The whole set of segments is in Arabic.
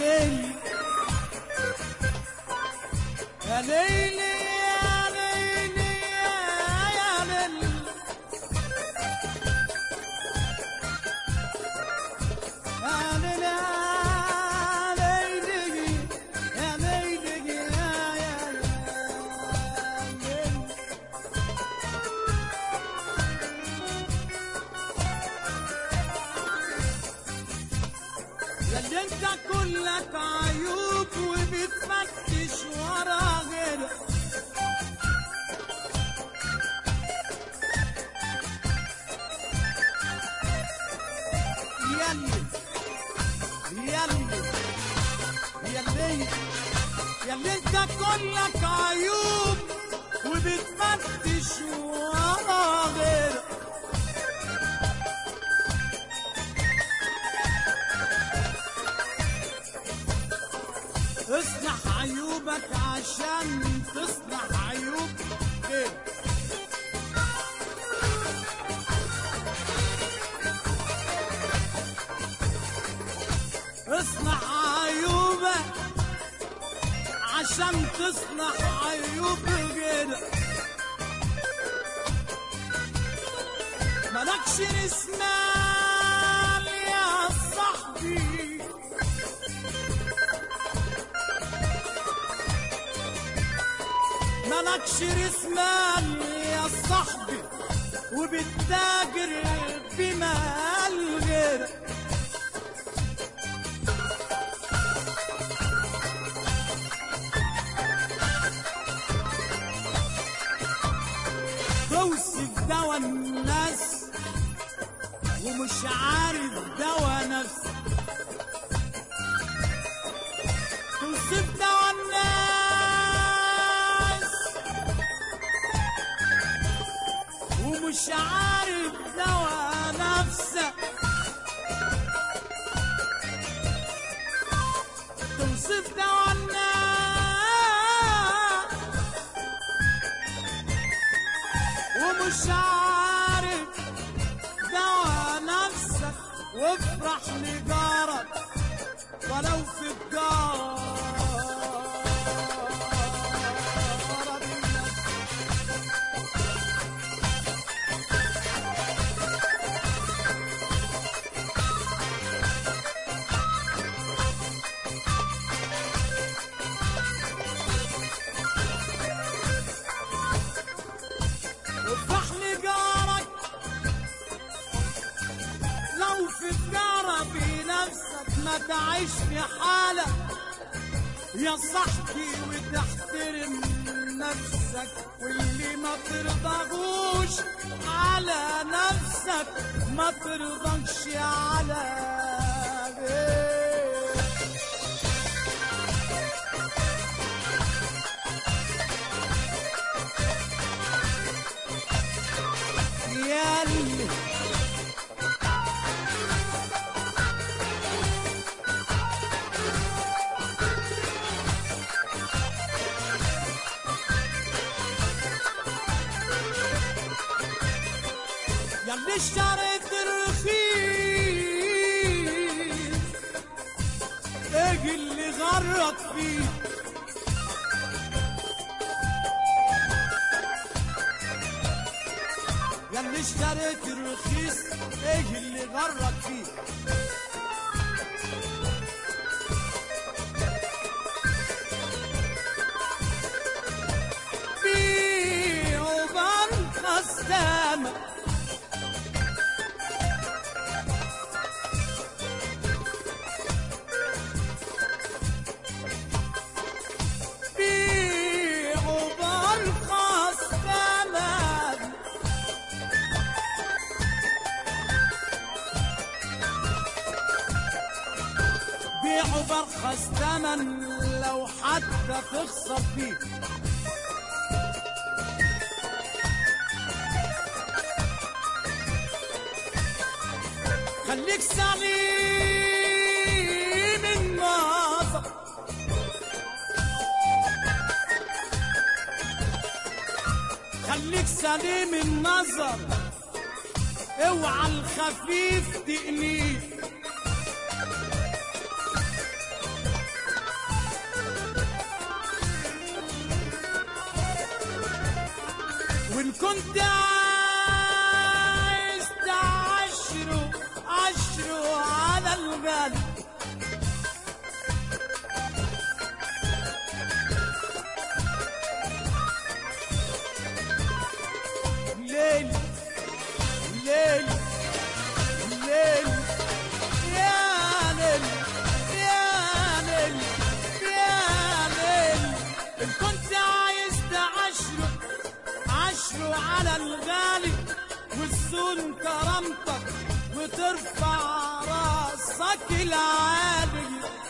ليل يا ليل يا ليل يا ليل يا ليل يا ليل يا ليل. يا اللي انت كلك عيوب وبتفتش ورا غيرك، ياللي ياللي ياللي ياللي انت كلك عيوب وبتفتش ورا غيرك. اصلح عيوبك عشان تصلح عيوب غيرك. اصلح عيوبك عشان تصلح عيوب غيرك. مالكش رسمال يا صاحبي، مالكش رسمال يا صاحبي وبتتاجر بمال غيرك. توصف دوا الناس ومش عارف دوا نفسك. توصف دوا الناس ومش عارف دوا نفسك. توصف دوا الناس ومش عارف دوا نفسك. وافرح لجارك ولو في الجارة افرح لجارك لو في الجارة بنفسك. ما تعيش في حالك يا صاحبي وتحترم نفسك، واللي ما ترضاهوش على نفسك ما ترضاش على غيرك. ياللي ياللي اشتريت الرخيص ايه اللي غرك فيه. ياللي اشتريت الرخيص ايه اللي غرك فيه. بيعوا برخص تمن برخص ثمن لو حتى تخسر فيه. خليك سليم النظر، خليك سليم النظر، اوعى الخفيف تقليه. كنت عايز تعشره عشره على الغالي، ليل ليل ليل يا ليل يا ليل يا ليل. إن كنت عايز تعشره عشره على الغالي والصون كرامتك وترفع راسك العالي.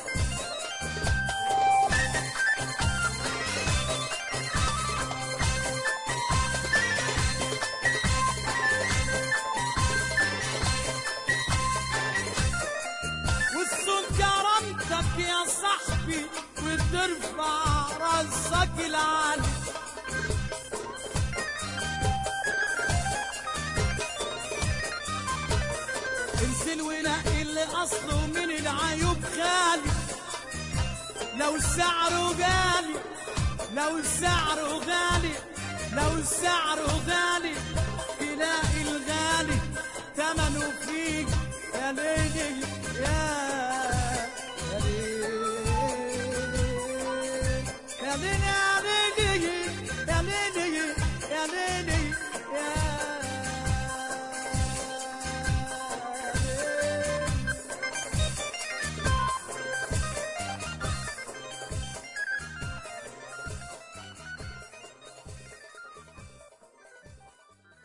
والصون كرامتك يا صاحبي وترفع راسك العالي. انزل ونقي اللي اصله من العيوب خالي، لو سعره غالي لو سعره غالي لو سعره غالي تلاقي الغالي ثمنه فيك يا ليلي يا